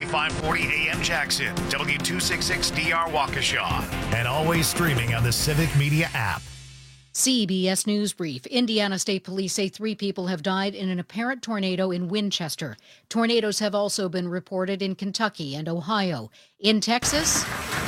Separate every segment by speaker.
Speaker 1: 540 AM Jackson, W266DR Waukesha, and always streaming on the Civic Media app.
Speaker 2: CBS News Brief. Indiana State Police say 3 people have died in an apparent tornado in Winchester. Tornadoes have also been reported in Kentucky and Ohio. In Texas,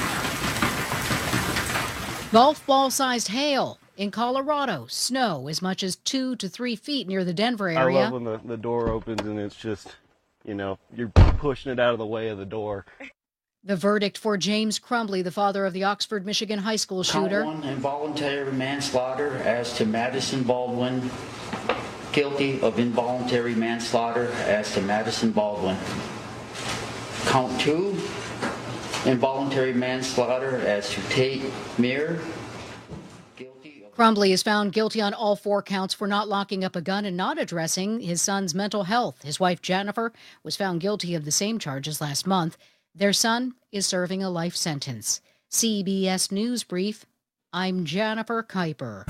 Speaker 2: golf ball-sized hail. In Colorado, snow as much as 2 to 3 feet near the Denver area.
Speaker 3: I love when the door opens and it's just, you're pushing it out of the way of the door.
Speaker 2: The verdict for James Crumbly, the father of the Oxford, Michigan high school shooter.
Speaker 4: Count 1, involuntary manslaughter as to Madison Baldwin. Guilty of involuntary manslaughter as to Madison Baldwin. Count 2, involuntary manslaughter as to Tate Meir.
Speaker 2: Crumbly is found guilty on all 4 counts for not locking up a gun and not addressing his son's mental health. His wife, Jennifer, was found guilty of the same charges last month. Their son is serving a life sentence. CBS News Brief, I'm Jennifer Kuiper.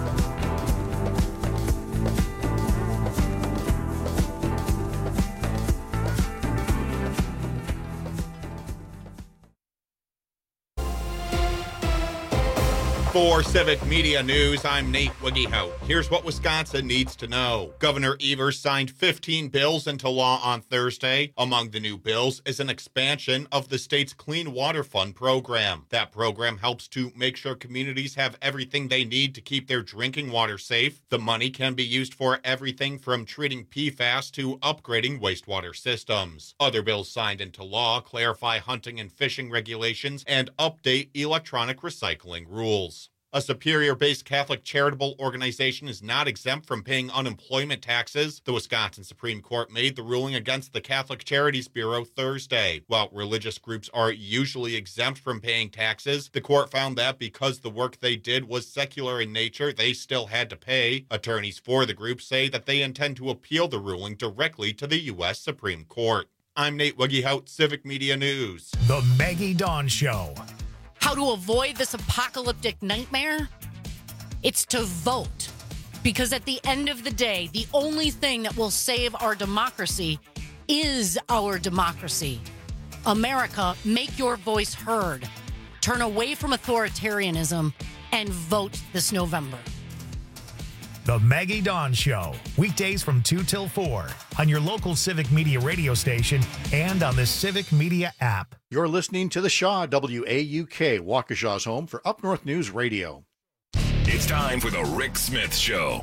Speaker 5: 4 Civic Media News, I'm Nate Wiggyhout. Here's what Wisconsin needs to know. Governor Evers signed 15 bills into law on Thursday. Among the new bills is an expansion of the state's Clean Water Fund program. That program helps to make sure communities have everything they need to keep their drinking water safe. The money can be used for everything from treating PFAS to upgrading wastewater systems. Other bills signed into law clarify hunting and fishing regulations and update electronic recycling rules. A Superior-based Catholic charitable organization is not exempt from paying unemployment taxes. The Wisconsin Supreme Court made the ruling against the Catholic Charities Bureau Thursday. While religious groups are usually exempt from paying taxes, the court found that because the work they did was secular in nature, they still had to pay. Attorneys for the group say that they intend to appeal the ruling directly to the U.S. Supreme Court. I'm Nate Wiggyhout, Civic Media News.
Speaker 1: The Maggie Dawn Show.
Speaker 6: How to avoid this apocalyptic nightmare? It's to vote. Because at the end of the day, the only thing that will save our democracy is our democracy. America, make your voice heard. Turn away from authoritarianism and vote this November.
Speaker 1: The Maggie Dawn Show. Weekdays from 2 till 4 on your local Civic Media radio station and on the Civic Media app.
Speaker 7: You're listening to the Shaw, WAUK, Waukesha's home for Up North News Radio.
Speaker 8: It's time for the Rick Smith Show.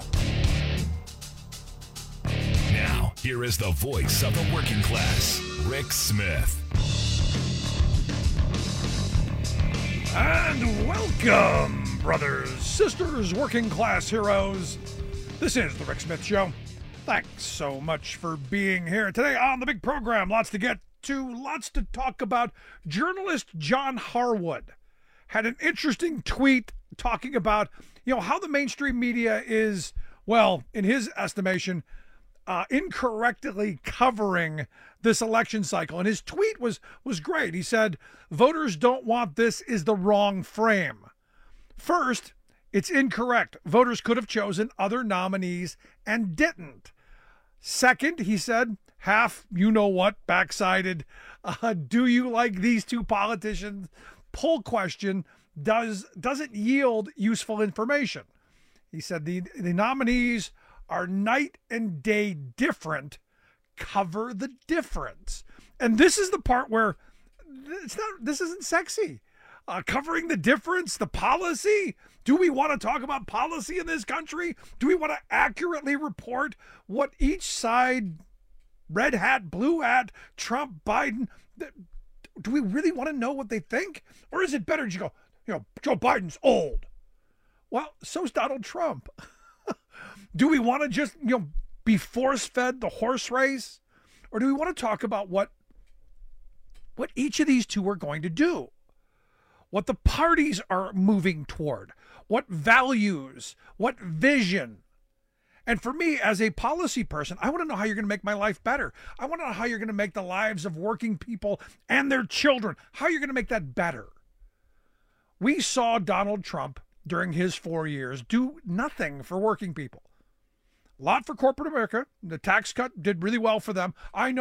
Speaker 8: Now, here is the voice of the working class, Rick Smith.
Speaker 9: And welcome, brothers, sisters, working class heroes. This is the Rick Smith Show. Thanks so much for being here today on the big program. Lots to get to, lots to talk about. Journalist John Harwood had an interesting tweet talking about, how the mainstream media is, well, in his estimation, incorrectly covering this election cycle. And his tweet was great. He said, voters don't want this is the wrong frame. First, it's incorrect. Voters could have chosen other nominees and didn't. Second, he said, half you-know-what, backsided, do you like these two politicians? Poll question doesn't yield useful information. He said the nominees are night and day different. Cover the difference. And this is the part where this isn't sexy. Covering the difference, the policy. Do we want to talk about policy in this country? Do we want to accurately report what each side, red hat, blue hat, Trump, Biden, do we really want to know what they think? Or is it better to go, Joe Biden's old? Well, so's Donald Trump. Do we want to just, be force-fed the horse race? Or do we want to talk about what each of these two are going to do? What the parties are moving toward, what values, what vision. And for me, as a policy person, I want to know how you're going to make my life better. I want to know how you're going to make the lives of working people and their children, how you're going to make that better. We saw Donald Trump during his 4 years do nothing for working people. A lot for corporate America. The tax cut did really well for them. I know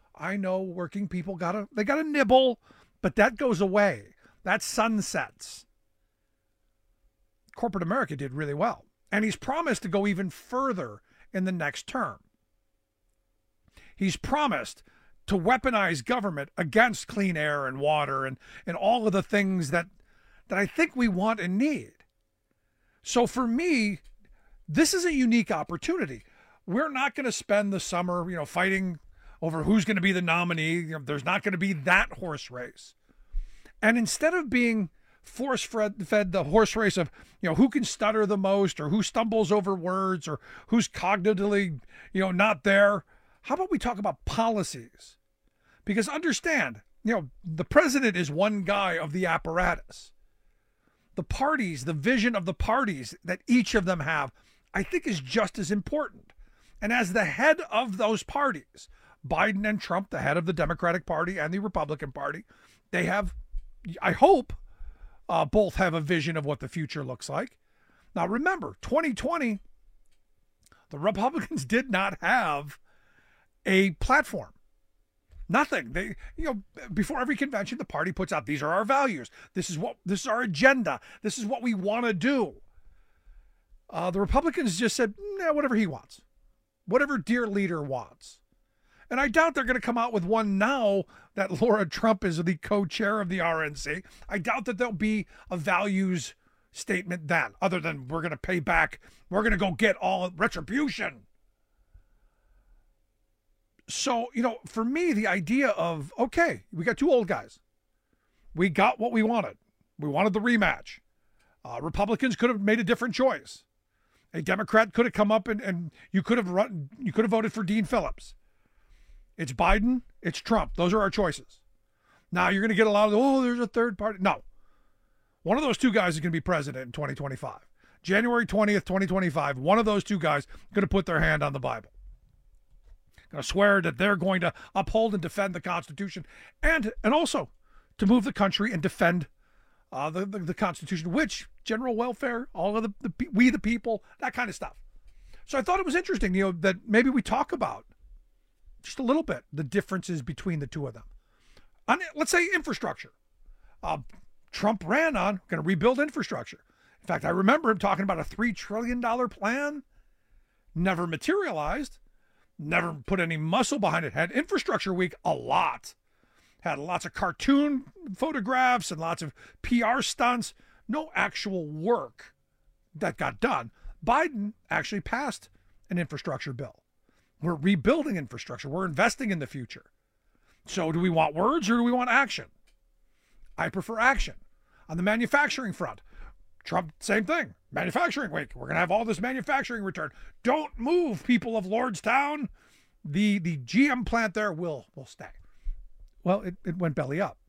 Speaker 9: I know working people gotta nibble, but that goes away. That sunsets. Corporate America did really well. And he's promised to go even further in the next term. He's promised to weaponize government against clean air and water and all of the things that I think we want and need. So for me, this is a unique opportunity. We're not going to spend the summer, fighting over who's going to be the nominee. There's not going to be that horse race. And instead of being force-fed the horse race of, who can stutter the most or who stumbles over words or who's cognitively, not there, how about we talk about policies? Because understand, the president is one guy of the apparatus. The parties, the vision of the parties that each of them have, I think is just as important. And as the head of those parties, Biden and Trump, the head of the Democratic Party and the Republican Party, they have, I hope, both have a vision of what the future looks like. Now remember, 2020, the Republicans did not have a platform. Nothing. They, before every convention, the party puts out, these are our values. This is our agenda. This is what we want to do. The Republicans just said, whatever he wants, whatever dear leader wants. And I doubt they're going to come out with one now that Laura Trump is the co-chair of the RNC. I doubt that there'll be a values statement then, other than we're going to pay back. We're going to go get all retribution. So, for me, the idea of, okay, we got two old guys. We got what we wanted. We wanted the rematch. Republicans could have made a different choice. A Democrat could have come up and you could have voted for Dean Phillips. It's Biden, it's Trump. Those are our choices. Now you're going to get a lot of, there's a third party. No. One of those two guys is going to be president in 2025. January 20th, 2025, one of those two guys is going to put their hand on the Bible. Going to swear that they're going to uphold and defend the Constitution and also to move the country and defend the Constitution, which general welfare, all of we the people, that kind of stuff. So I thought it was interesting, that maybe we talk about just a little bit the differences between the two of them. Let's say infrastructure. Trump ran on going to rebuild infrastructure. In fact, I remember him talking about a $3 trillion plan. Never materialized. Never put any muscle behind it. Had Infrastructure Week a lot. Had lots of cartoon photographs and lots of PR stunts. No actual work that got done. Biden actually passed an infrastructure bill. We're rebuilding infrastructure. We're investing in the future. So do we want words or do we want action? I prefer action. On the manufacturing front, Trump, same thing. Manufacturing week. We're going to have all this manufacturing return. Don't move, people of Lordstown. The GM plant there will stay. Well, it went belly up.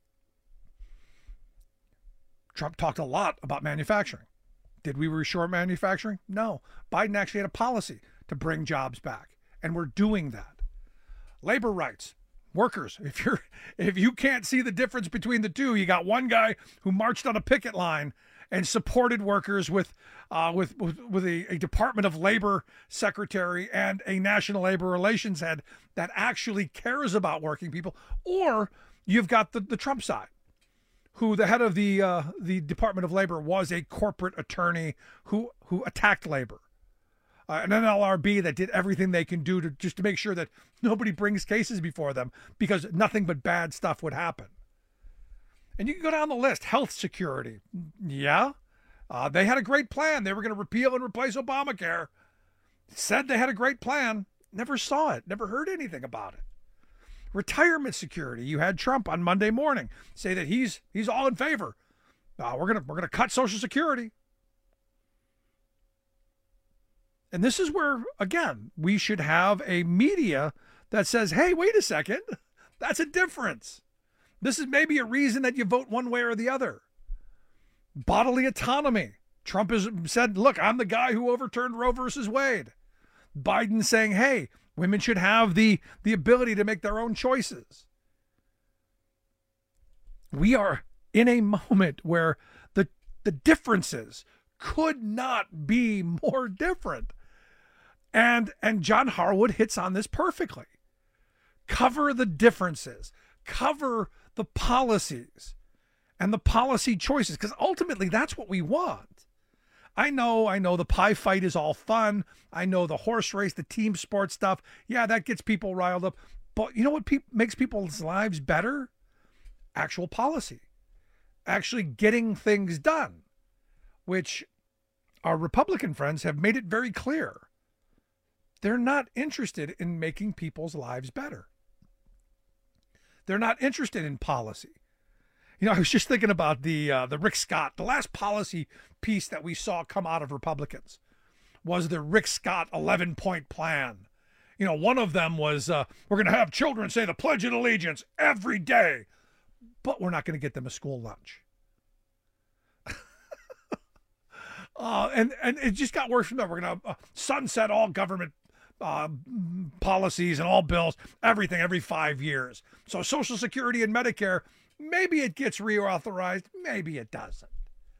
Speaker 9: Trump talked a lot about manufacturing. Did we reshore manufacturing? No. Biden actually had a policy to bring jobs back. And we're doing that. Labor rights, workers. If you can't see the difference between the two, you got one guy who marched on a picket line and supported workers with a Department of Labor secretary and a National Labor Relations head that actually cares about working people, or you've got the Trump side, who the head of the Department of Labor was a corporate attorney who attacked labor. An NLRB that did everything they can do to make sure that nobody brings cases before them because nothing but bad stuff would happen. And you can go down the list. Health security. Yeah. They had a great plan. They were going to repeal and replace Obamacare. Said they had a great plan. Never saw it. Never heard anything about it. Retirement security. You had Trump on Monday morning say that he's all in favor. We're gonna cut Social Security. And this is where, again, we should have a media that says, hey, wait a second, that's a difference. This is maybe a reason that you vote one way or the other. Bodily autonomy. Trump has said, look, I'm the guy who overturned Roe versus Wade. Biden saying, hey, women should have the ability to make their own choices. We are in a moment where the differences could not be more different. And John Harwood hits on this perfectly. Cover the differences. Cover the policies and the policy choices, because ultimately that's what we want. I know the pie fight is all fun. I know the horse race, the team sport stuff. Yeah, that gets people riled up. But you know what makes people's lives better? Actual policy. Actually getting things done, which our Republican friends have made it very clear. They're not interested in making people's lives better. They're not interested in policy. You know, I was just thinking about the Rick Scott, the last policy piece that we saw come out of Republicans was the Rick Scott 11-point plan. You know, one of them was we're going to have children say the Pledge of Allegiance every day, but we're not going to get them a school lunch. And it just got worse from there. We're going to sunset all government policies and all bills, everything every 5 years. So Social Security and Medicare, maybe it gets reauthorized, maybe it doesn't.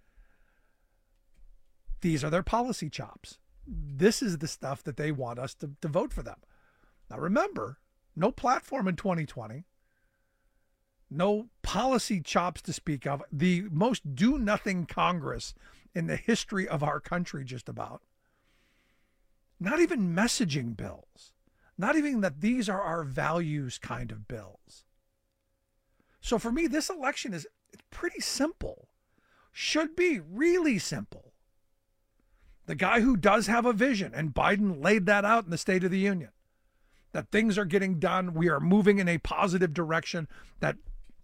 Speaker 9: These are their policy chops. This is the stuff that they want us to vote for them. Now remember, no platform in 2020, no policy chops to speak of, the most do-nothing Congress in the history of our country just about. Not even messaging bills. Not even that these are our values kind of bills. So for me, this election is pretty simple. Should be really simple. The guy who does have a vision, and Biden laid that out in the State of the Union, that things are getting done, we are moving in a positive direction, that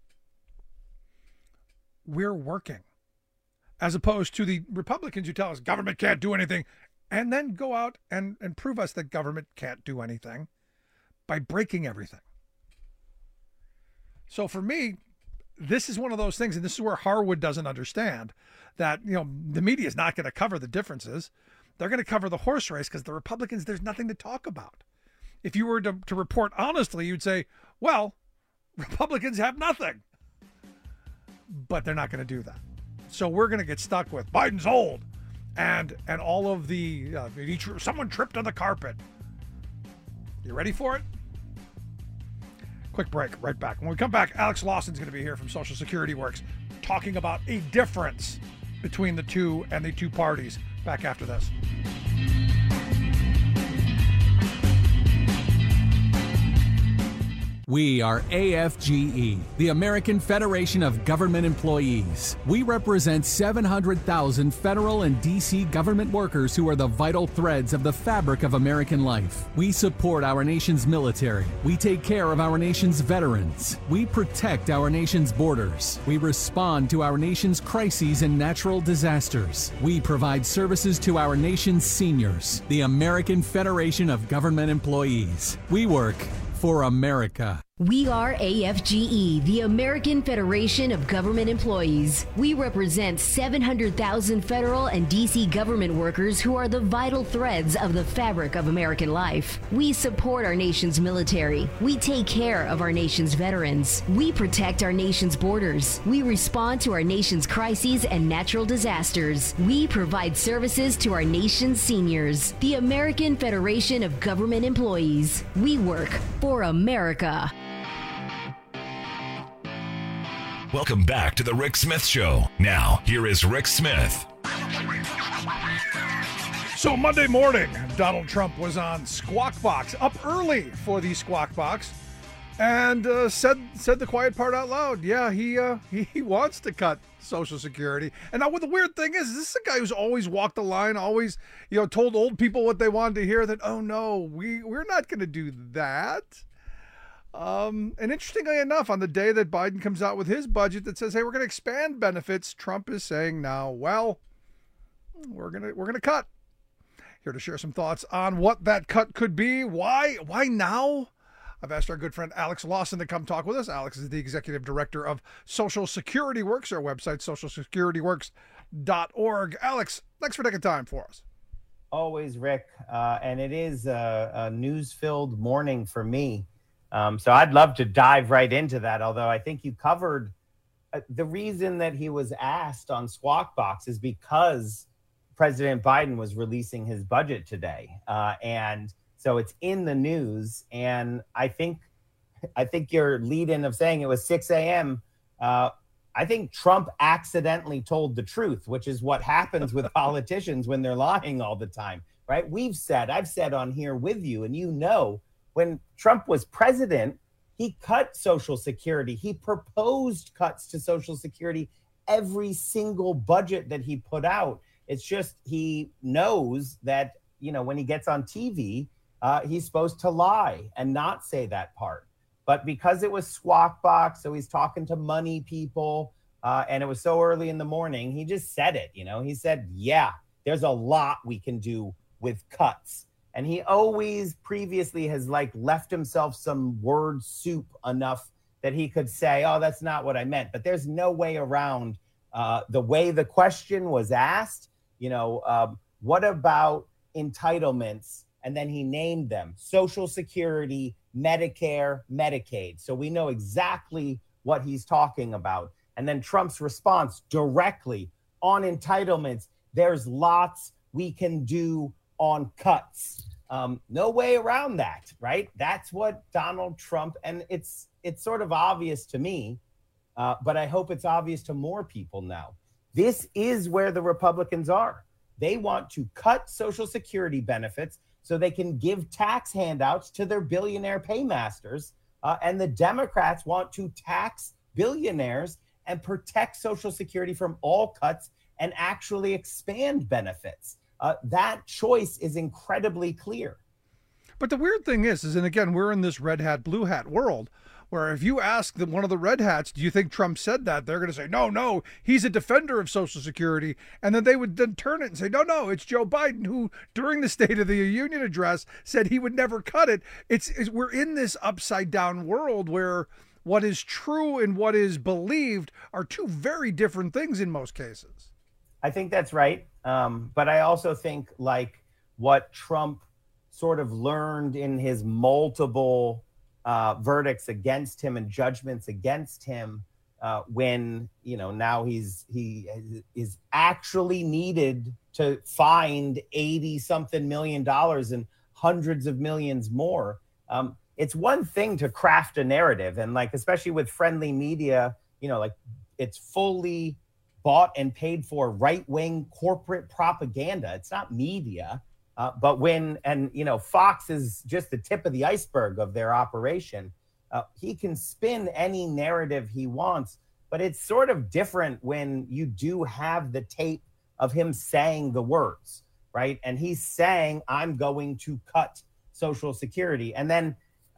Speaker 9: we're working. As opposed to the Republicans who tell us government can't do anything, and then go out and prove us that government can't do anything by breaking everything. So for me, this is one of those things, and this is where Harwood doesn't understand, that, you know, the media is not going to cover the differences. They're going to cover the horse race, because the Republicans, there's nothing to talk about. If you were to report honestly, you'd say, well, Republicans have nothing. But they're not going to do that. So we're going to get stuck with Biden's old. And all of the, someone tripped on the carpet. You ready for it? Quick break, right back. When we come back, Alex Lawson's going to be here from Social Security Works, talking about a difference between the two and the two parties. Back after this.
Speaker 10: We are AFGE, the American Federation of Government Employees. We represent 700,000 federal and D.C. government workers who are the vital threads of the fabric of American life. We support our nation's military. We take care of our nation's veterans. We protect our nation's borders. We respond to our nation's crises and natural disasters. We provide services to our nation's seniors. The American Federation of Government Employees. We work for America.
Speaker 11: We are AFGE, the American Federation of Government Employees. We represent 700,000 federal and D.C. government workers who are the vital threads of the fabric of American life. We support our nation's military. We take care of our nation's veterans. We protect our nation's borders. We respond to our nation's crises and natural disasters. We provide services to our nation's seniors. The American Federation of Government Employees. We work for America.
Speaker 8: Welcome back to the Rick Smith Show. Now, here is Rick Smith.
Speaker 9: So Monday morning, Donald Trump was on Squawk Box, up early for the Squawk Box, and said the quiet part out loud. Yeah, he wants to cut Social Security. And now, what the weird thing is, this is a guy who's always walked the line, always, told old people what they wanted to hear. That, oh no, we're not going to do that. And interestingly enough, on the day that Biden comes out with his budget that says, hey, we're going to expand benefits, Trump is saying now, well, we're going to cut. Here to share some thoughts on what that cut could be. Why now? I've asked our good friend Alex Lawson to come talk with us. Alex is the executive director of Social Security Works, our website, socialsecurityworks.org. Alex, thanks for taking time for us.
Speaker 12: Always, Rick. And it is a news-filled morning for me. So I'd love to dive right into that, although I think you covered the reason that he was asked on Squawk Box is because President Biden was releasing his budget today. And so it's in the news. And I think I think your lead-in of saying it was 6 a.m., I think Trump accidentally told the truth, which is what happens with politicians when they're lying all the time, right? I've said on here with you, and you know, when Trump was president, he cut Social Security. He proposed cuts to Social Security every single budget that he put out. It's just he knows that, you know, when he gets on TV, he's supposed to lie and not say that part. But because it was Squawk Box, so he's talking to money people, and it was so early in the morning, he just said it, you know. He said, yeah, there's a lot we can do with cuts. And he always previously has like left himself some word soup enough that he could say, oh, that's not what I meant. But there's no way around the way the question was asked. You know, what about entitlements? And then he named them: Social Security, Medicare, Medicaid. So we know exactly what he's talking about. And then Trump's response directly on entitlements: there's lots we can do on cuts. No way around that, right? That's what Donald Trump, and it's sort of obvious to me, but I hope it's obvious to more people now. This is where the Republicans are. They want to cut Social Security benefits so they can give tax handouts to their billionaire paymasters. And the Democrats want to tax billionaires and protect Social Security from all cuts and actually expand benefits. That choice is incredibly clear.
Speaker 9: But the weird thing is, and again, we're in this red hat, blue hat world, where if you ask one of the red hats, do you think Trump said that? They're going to say, no, he's a defender of Social Security. And then they would then turn it and say, no, it's Joe Biden who, during the State of the Union address, said he would never cut it. We're in this upside down world where what is true and what is believed are two very different things in most cases.
Speaker 12: I think that's right. But I also think like what Trump sort of learned in his multiple verdicts against him and judgments against him, when, you know, now he is actually needed to find $80-something million and hundreds of millions more. It's one thing to craft a narrative, and like, especially with friendly media, you know, like it's fully bought and paid for right-wing corporate propaganda. It's not media. But you know, Fox is just the tip of the iceberg of their operation. He can spin any narrative he wants, but it's sort of different when you do have the tape of him saying the words, right? And he's saying, I'm going to cut Social Security. And then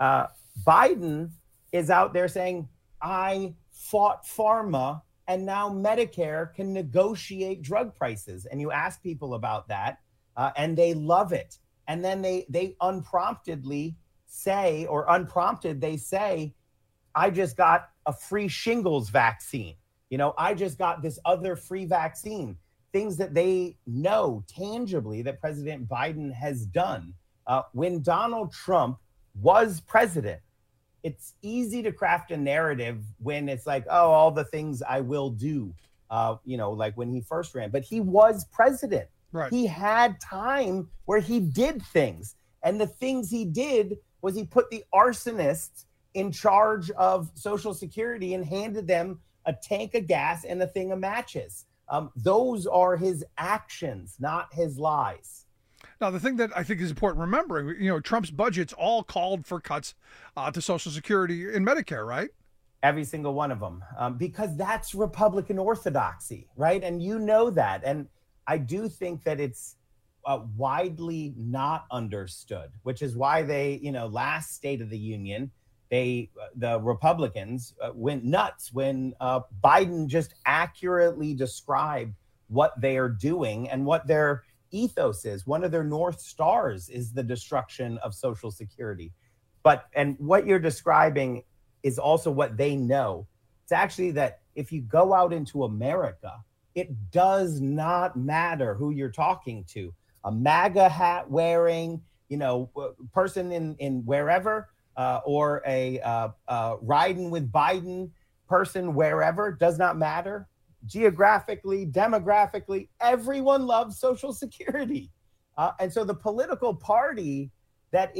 Speaker 12: Biden is out there saying, I fought pharma and now Medicare can negotiate drug prices. And you ask people about that, and they love it. And then they unpromptedly say, or unprompted, they say, I just got a free shingles vaccine. You know, I just got this other free vaccine. Things that they know tangibly that President Biden has done. When Donald Trump was president, it's easy to craft a narrative when it's like, oh, all the things I will do, you know, like when he first ran. But he was president. Right. He had time where he did things. And the things he did was he put the arsonists in charge of Social Security and handed them a tank of gas and a thing of matches. Those are his actions, not his lies.
Speaker 9: Now, the thing that I think is important remembering, you know, Trump's budget's all called for cuts to Social Security and Medicare, right?
Speaker 12: Every single one of them, because that's Republican orthodoxy, right? And you know that. And I do think that it's widely not understood, which is why they, you know, last State of the Union, the Republicans went nuts when Biden just accurately described what they are doing and what their ethos is. One of their North Stars is the destruction of Social Security. And what you're describing is also what they know. It's actually that if you go out into America, it does not matter who you're talking to. A MAGA hat wearing, you know, person in wherever, or a riding with Biden person wherever, does not matter. Geographically, demographically, everyone loves Social Security. And so the political party that is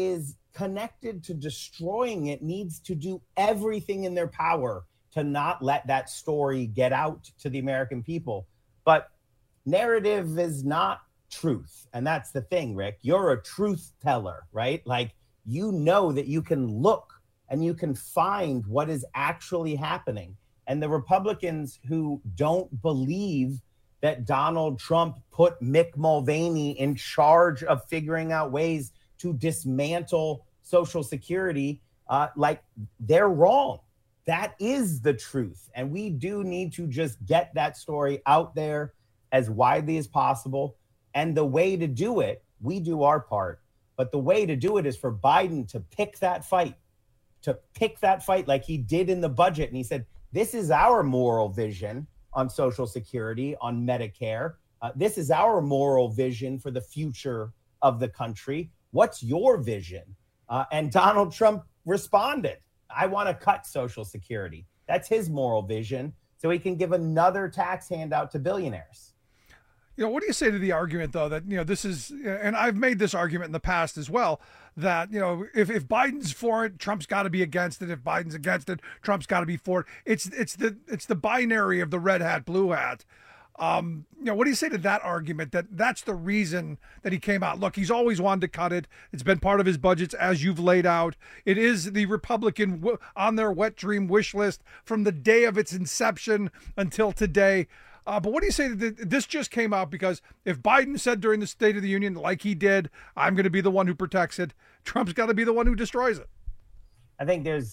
Speaker 12: connected to destroying it needs to do everything in their power to not let that story get out to the American people. But narrative is not truth. And that's the thing, Rick. You're a truth teller, right? Like, you know that you can look and you can find what is actually happening. And the Republicans who don't believe that Donald Trump put Mick Mulvaney in charge of figuring out ways to dismantle Social Security, like, they're wrong. That is the truth. And we do need to just get that story out there as widely as possible. And the way to do it, we do our part. But the way to do it is for Biden to pick that fight like he did in the budget. And he said, this is our moral vision on Social Security, on Medicare. This is our moral vision for the future of the country. What's your vision? And Donald Trump responded, I want to cut Social Security. That's his moral vision, so he can give another tax handout to billionaires.
Speaker 9: You know, what do you say to the argument, though, that, you know, this is, and I've made this argument in the past as well, that, you know, if Biden's for it, Trump's got to be against it. If Biden's against it, Trump's got to be for it. It's the binary of the red hat, blue hat. You know, what do you say to that argument, that that's the reason that he came out? Look, he's always wanted to cut it. It's been part of his budgets, as you've laid out. It is the Republican on their wet dream wish list from the day of its inception until today. But what do you say that this just came out because if Biden said during the State of the Union, like he did, I'm going to be the one who protects it, Trump's got to be the one who destroys it?
Speaker 12: I think there's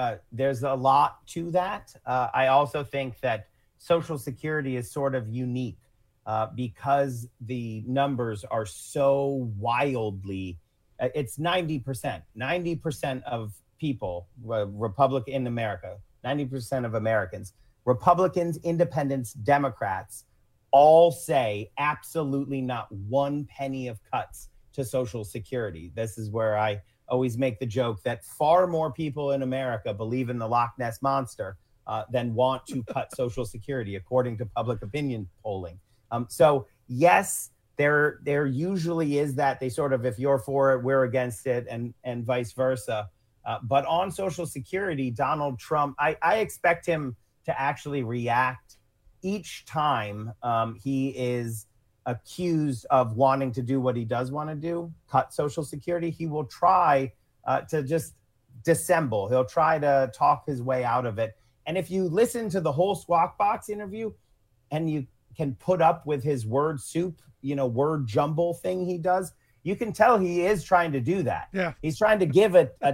Speaker 12: a lot to that. I also think that Social Security is sort of unique because the numbers are so wildly, it's 90%. 90% of people, Republican in America, 90% of Americans, Republicans, Independents, Democrats, all say absolutely not one penny of cuts to Social Security. This is where I always make the joke that far more people in America believe in the Loch Ness Monster than want to cut Social Security, according to public opinion polling. So yes, there usually is that they sort of, if you're for it, we're against it, and vice versa. But on Social Security, Donald Trump, I expect him to actually react each time he is accused of wanting to do what he does want to do, cut Social Security. He will try to just dissemble. He'll try to talk his way out of it. And if you listen to the whole Squawk Box interview and you can put up with his word soup, word jumble thing he does, you can tell he is trying to do that.
Speaker 9: Yeah.
Speaker 12: He's trying to give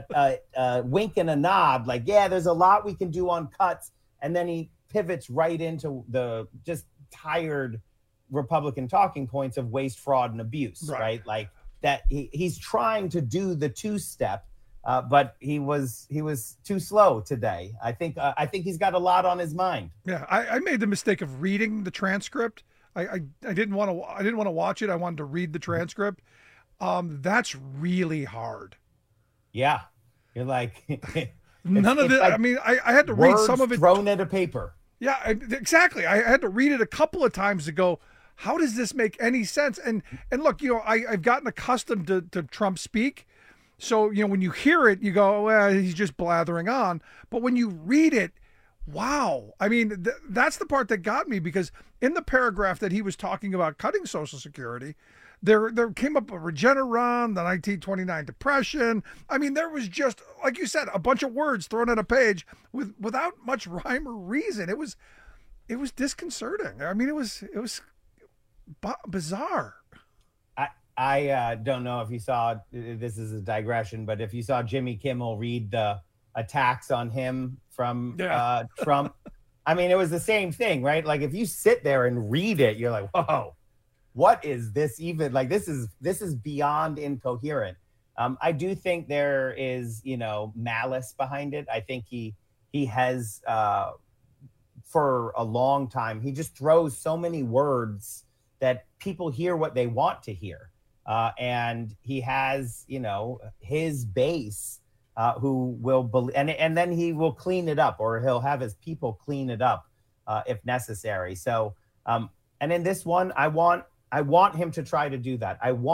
Speaker 12: a wink and a nod, like, yeah, there's a lot we can do on cuts. And then he pivots right into the just tired Republican talking points of waste, fraud, and abuse, right? Like that he's trying to do the two-step, but he was too slow today. I think he's got a lot on his mind.
Speaker 9: Yeah, I made the mistake of reading the transcript. I didn't want to watch it. I wanted to read the transcript. That's really hard.
Speaker 12: Yeah, you're like
Speaker 9: none of it. Like, I mean, I had to read some of it
Speaker 12: thrown at a paper.
Speaker 9: Yeah, exactly. I had to read it a couple of times to go, how does this make any sense? And look, I've gotten accustomed to Trump speak. So, when you hear it, you go, well, he's just blathering on. But when you read it, wow. I mean, that's the part that got me, because in the paragraph that he was talking about cutting Social Security, there came up a Regeneron, the 1929 Depression. I mean, there was just, like you said, a bunch of words thrown on a page without much rhyme or reason. It was disconcerting. I mean, it was bizarre.
Speaker 12: I don't know if you saw, this is a digression, but if you saw Jimmy Kimmel read the attacks on him from Trump, I mean, it was the same thing, right? Like, if you sit there and read it, you're like, whoa, what is this even? Like, this is beyond incoherent. I do think there is, malice behind it. I think he has, for a long time, he just throws so many words that people hear what they want to hear. And he has, his base who will believe, and then he will clean it up, or he'll have his people clean it up if necessary. So, and in this one, I want him to try to do that. I want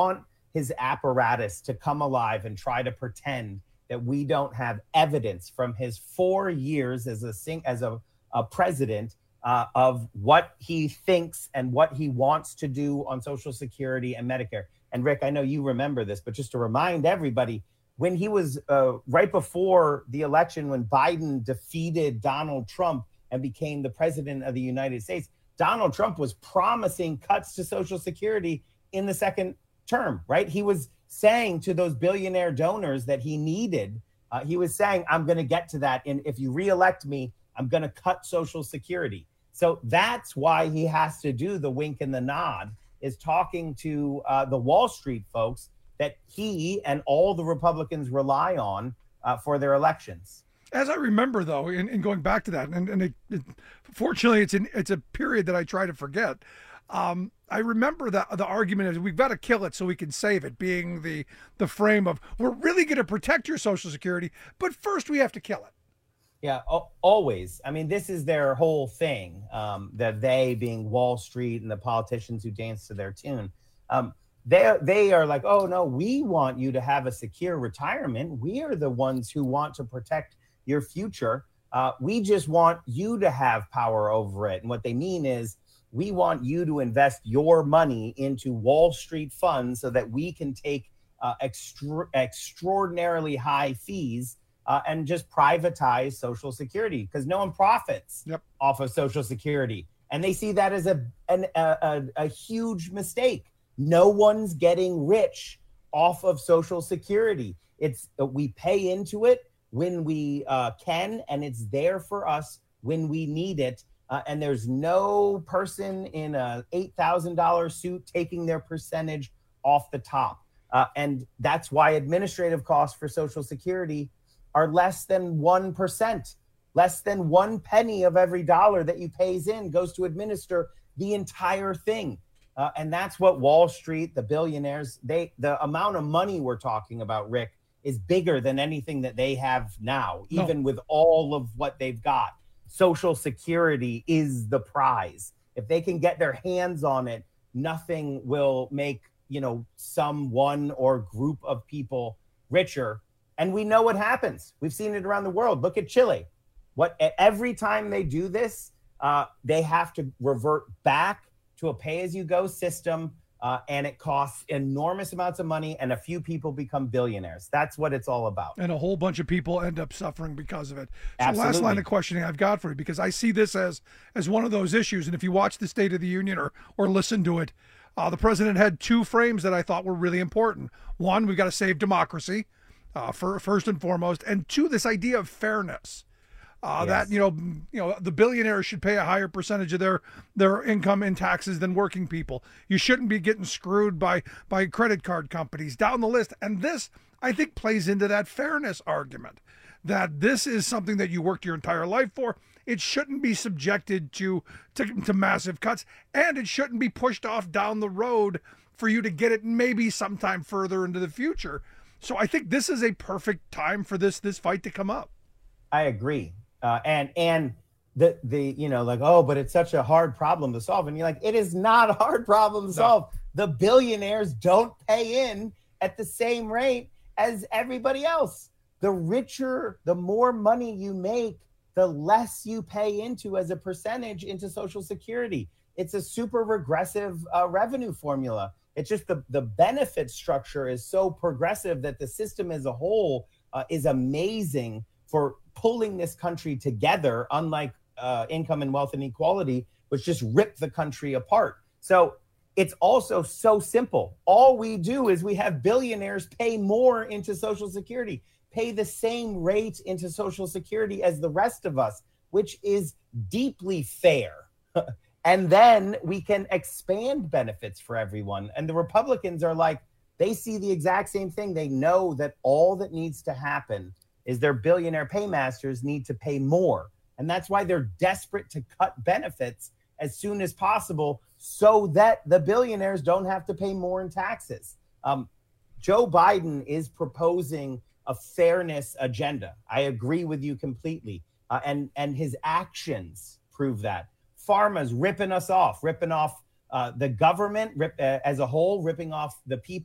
Speaker 12: his apparatus to come alive and try to pretend that we don't have evidence from his 4 years as a president of what he thinks and what he wants to do on Social Security and Medicare. And Rick, I know you remember this, but just to remind everybody, when he was right before the election, when Biden defeated Donald Trump and became the president of the United States, Donald Trump was promising cuts to Social Security in the second term, right? He was saying to those billionaire donors that he needed, he was saying, I'm going to get to that. And if you reelect me, I'm going to cut Social Security. So that's why he has to do the wink and the nod, is talking to the Wall Street folks that he and all the Republicans rely on for their elections.
Speaker 9: As I remember, though, in going back to that, and fortunately, it's a period that I try to forget. I remember that the argument is we've got to kill it so we can save it, being the frame of we're really going to protect your Social Security, but first we have to kill it.
Speaker 12: Yeah, always. I mean, this is their whole thing, that they being Wall Street and the politicians who dance to their tune. They are like, oh, no, we want you to have a secure retirement. We are the ones who want to protect your future. We just want you to have power over it. And what they mean is we want you to invest your money into Wall Street funds so that we can take extraordinarily high fees and just privatize Social Security, because no one profits off of Social Security. And they see that as a huge mistake. No one's getting rich off of Social Security. We pay into it when we can, and it's there for us when we need it. And there's no person in a $8,000 suit taking their percentage off the top. And that's why administrative costs for Social Security are less than 1%. Less than 1 penny of every dollar that you pays in goes to administer the entire thing. And that's what Wall Street, the billionaires, the amount of money we're talking about, Rick, is bigger than anything that they have now, even with all of what they've got. Social Security is the prize. If they can get their hands on it, nothing will make, someone or group of people richer. And we know what happens. We've seen it around the world. Look at Chile. Every time they do this, they have to revert back to a pay-as-you-go system, and it costs enormous amounts of money, and a few people become billionaires. That's what it's all about.
Speaker 9: And a whole bunch of people end up suffering because of it. So
Speaker 12: Absolutely.
Speaker 9: Last line of questioning I've got for you, because I see this as one of those issues, and if you watch the State of the Union or listen to it, the president had two frames that I thought were really important. One, we've got to save democracy, first and foremost, and two, this idea of fairness. That the billionaires should pay a higher percentage of their income in taxes than working people. You shouldn't be getting screwed by credit card companies down the list. And this, I think, plays into that fairness argument, that this is something that you worked your entire life for. It shouldn't be subjected to massive cuts, and it shouldn't be pushed off down the road for you to get it maybe sometime further into the future. So I think this is a perfect time for this fight to come up.
Speaker 12: I agree. And but it's such a hard problem to solve. And you're like, it is not a hard problem to solve. The billionaires don't pay in at the same rate as everybody else. The richer, the more money you make, the less you pay into as a percentage into Social Security. It's a super regressive revenue formula. It's just the benefit structure is so progressive that the system as a whole is amazing for pulling this country together, unlike income and wealth inequality, which just ripped the country apart. So it's also so simple. All we do is we have billionaires pay more into Social Security, pay the same rate into Social Security as the rest of us, which is deeply fair. And then we can expand benefits for everyone. And the Republicans are like, they see the exact same thing. They know that all that needs to happen is their billionaire paymasters need to pay more. And that's why they're desperate to cut benefits as soon as possible so that the billionaires don't have to pay more in taxes. Joe Biden is proposing a fairness agenda. I agree with you completely. And his actions prove that. Pharma's ripping us off, ripping off the government as a whole, ripping off the people.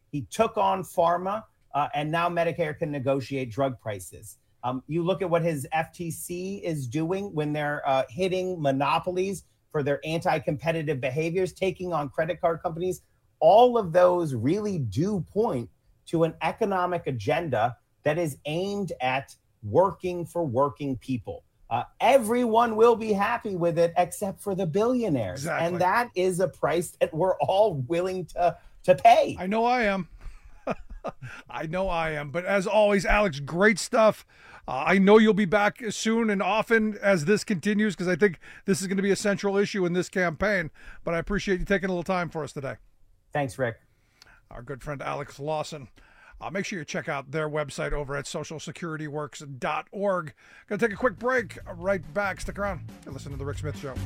Speaker 12: He took on pharma, and now Medicare can negotiate drug prices. You look at what his FTC is doing when they're hitting monopolies for their anti-competitive behaviors, taking on credit card companies. All of those really do point to an economic agenda that is aimed at working for working people. Everyone will be happy with it except for the billionaires. Exactly. And that is a price that we're all willing to pay.
Speaker 9: I know I am. I know I am. But as always, Alex, great stuff. I know you'll be back as soon and often as this continues, because I think this is going to be a central issue in this campaign. But I appreciate you taking a little time for us today.
Speaker 12: Thanks, Rick.
Speaker 9: Our good friend Alex Lawson. Make sure you check out their website over at socialsecurityworks.org. Going to take a quick break. Right back. Stick around and listen to The Rick Smith Show.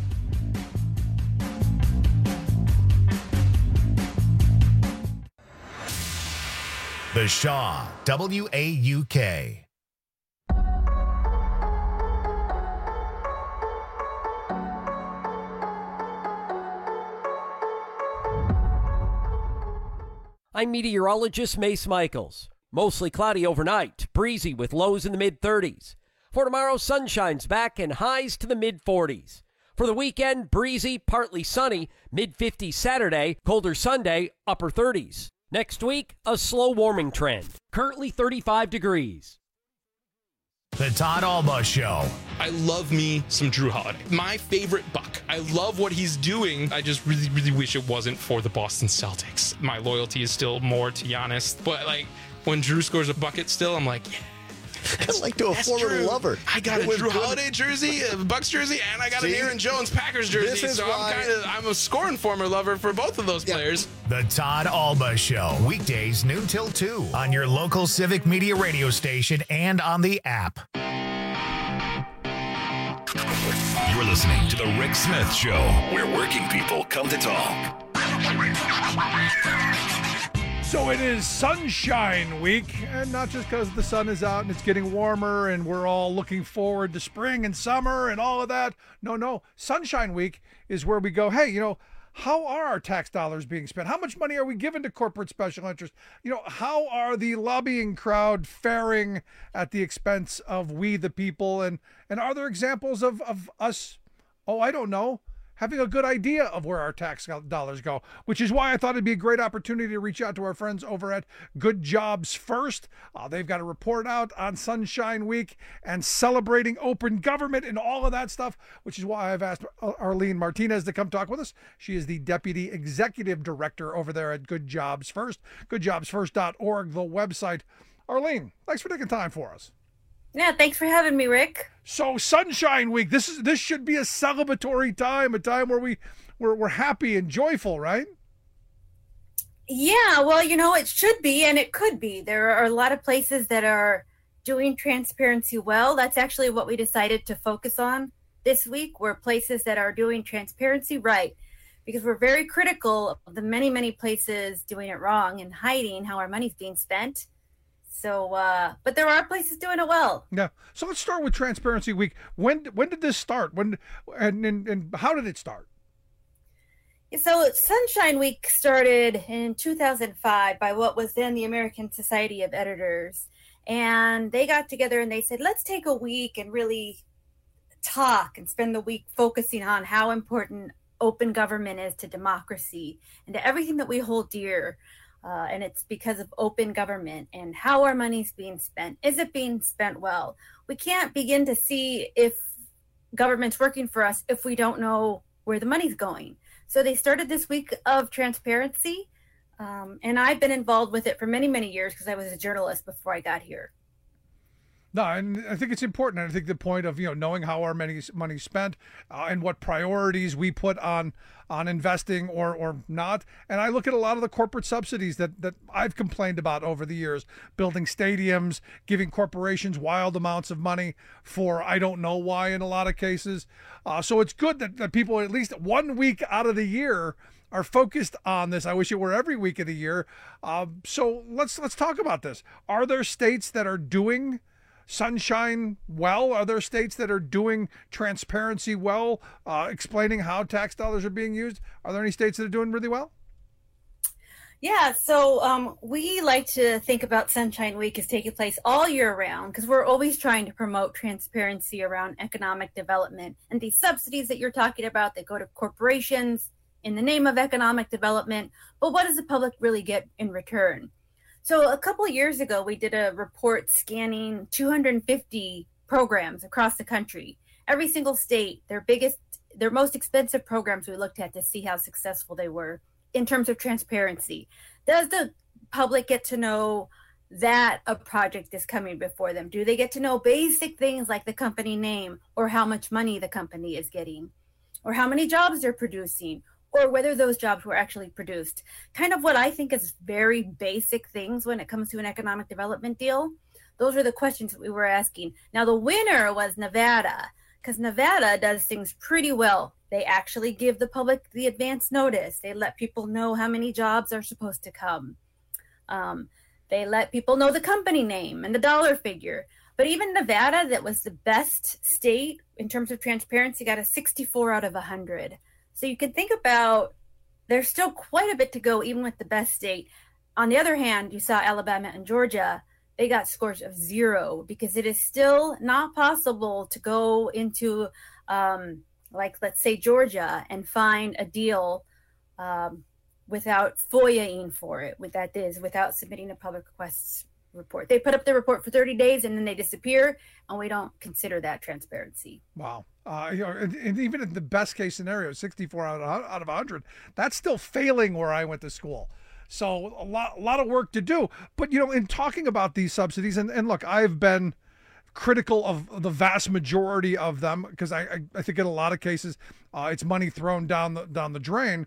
Speaker 1: The Shaw, WAUK.
Speaker 13: I'm meteorologist Mace Michaels. Mostly cloudy overnight, breezy with lows in the mid-30s. For tomorrow, sunshine's back and highs to the mid-40s. For the weekend, breezy, partly sunny, mid-50s Saturday, colder Sunday, upper 30s. Next week, a slow warming trend. Currently 35 degrees.
Speaker 1: The Todd Alba Show.
Speaker 14: I love me some Drew Holiday. My favorite Buck. I love what he's doing. I just really, really wish it wasn't for the Boston Celtics. My loyalty is still more to Giannis. But, like, when Drew scores a bucket still, I'm like, yeah.
Speaker 15: Kind of like to a former lover.
Speaker 14: I got a Drew Holiday jersey, a Bucks jersey, and I got an Aaron Jones Packers jersey. So I'm a scoring former lover for both of those players.
Speaker 1: The Todd Alba Show. Weekdays noon till 2 on your local Civic Media radio station and on the app.
Speaker 8: You're listening to The Rick Smith Show, where working people come to talk.
Speaker 9: So it is Sunshine Week, and not just because the sun is out and it's getting warmer and we're all looking forward to spring and summer and all of that. No. Sunshine Week is where we go, hey, how are our tax dollars being spent? How much money are we giving to corporate special interests? How are the lobbying crowd faring at the expense of we the people? And are there examples of us, I don't know, having a good idea of where our tax dollars go, which is why I thought it'd be a great opportunity to reach out to our friends over at Good Jobs First. They've got a report out on Sunshine Week and celebrating open government and all of that stuff, which is why I've asked Arlene Martinez to come talk with us. She is the Deputy Executive Director over there at Good Jobs First, goodjobsfirst.org, the website. Arlene, thanks for taking time for us.
Speaker 16: Yeah, thanks for having me, Rick.
Speaker 9: So Sunshine Week, this should be a celebratory time, a time where we're happy and joyful, right?
Speaker 16: Yeah, well, it should be and it could be. There are a lot of places that are doing transparency well. That's actually what we decided to focus on this week, were places that are doing transparency right, because we're very critical of the many, many places doing it wrong and hiding how our money's being spent. So, but there are places doing it well.
Speaker 9: Yeah. So let's start with Transparency Week. When did this start? And how did it start?
Speaker 16: So Sunshine Week started in 2005 by what was then the American Society of Editors. And they got together and they said, let's take a week and really talk and spend the week focusing on how important open government is to democracy and to everything that we hold dear. And it's because of open government and how our money's being spent. Is it being spent well? We can't begin to see if government's working for us if we don't know where the money's going. So they started this week of transparency, and I've been involved with it for many, many years because I was a journalist before I got here.
Speaker 9: No, and I think it's important. I think the point of knowing how our money's spent and what priorities we put on investing or not. And I look at a lot of the corporate subsidies that I've complained about over the years, building stadiums, giving corporations wild amounts of money for I don't know why in a lot of cases. So it's good that people at least 1 week out of the year are focused on this. I wish it were every week of the year. So let's talk about this. Are there states that are doing Sunshine well? Are there states that are doing transparency well, explaining how tax dollars are being used? Are there any states that are doing really well?
Speaker 16: Yeah, so we like to think about Sunshine Week as taking place all year round because we're always trying to promote transparency around economic development. And these subsidies that you're talking about, they go to corporations in the name of economic development. But what does the public really get in return? So a couple of years ago, we did a report scanning 250 programs across the country. Every single state, their most expensive programs we looked at to see how successful they were in terms of transparency. Does the public get to know that a project is coming before them? Do they get to know basic things like the company name or how much money the company is getting or how many jobs they're producing or whether those jobs were actually produced? Kind of what I think is very basic things when it comes to an economic development deal. Those are the questions that we were asking. Now, the winner was Nevada, because Nevada does things pretty well. They actually give the public the advance notice. They let people know how many jobs are supposed to come. They let people know the company name and the dollar figure. But even Nevada, that was the best state in terms of transparency, got a 64 out of 100. So you can think about there's still quite a bit to go, even with the best state. On the other hand, you saw Alabama and Georgia. They got scores of 0 because it is still not possible to go into like, let's say, Georgia and find a deal without FOIA-ing for it, without submitting a public requests report. They put up the report for 30 days and then they disappear, and we don't consider that transparency.
Speaker 9: Wow. And even in the best case scenario, 64 out of 100, that's still failing where I went to school. So a lot of work to do. But, in talking about these subsidies, and look, I've been critical of the vast majority of them because I think in a lot of cases it's money thrown down the drain.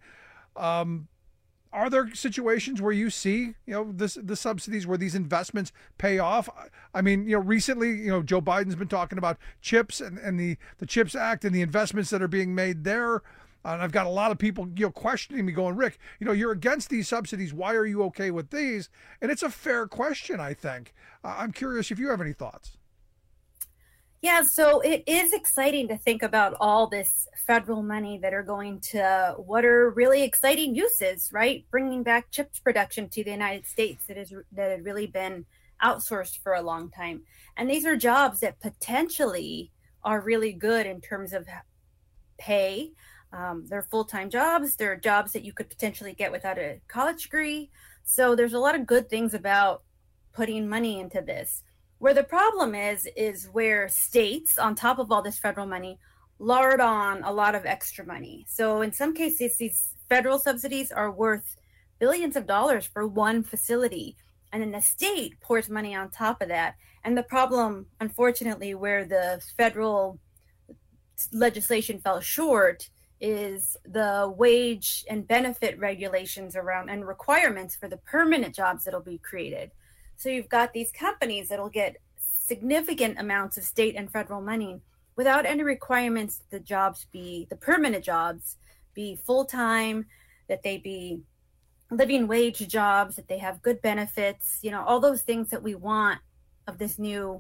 Speaker 9: Are there situations where you see the subsidies where these investments pay off? I mean, recently Joe Biden's been talking about CHIPS and the CHIPS Act and the investments that are being made there. And I've got a lot of people questioning me, going, Rick, you're against these subsidies. Why are you okay with these? And it's a fair question, I think. I'm curious if you have any thoughts.
Speaker 16: Yeah, so it is exciting to think about all this federal money that are going to what are really exciting uses, right? Bringing back chips production to the United States that had really been outsourced for a long time. And these are jobs that potentially are really good in terms of pay. They're full-time jobs. They're jobs that you could potentially get without a college degree. So there's a lot of good things about putting money into this. Where the problem is where states, on top of all this federal money, lard on a lot of extra money. So in some cases, these federal subsidies are worth billions of dollars for one facility. And then the state pours money on top of that. And the problem, unfortunately, where the federal legislation fell short is the wage and benefit regulations around and requirements for the permanent jobs that'll be created. So you've got these companies that'll get significant amounts of state and federal money without any requirements that the permanent jobs be full-time, that they be living wage jobs, that they have good benefits, all those things that we want of these new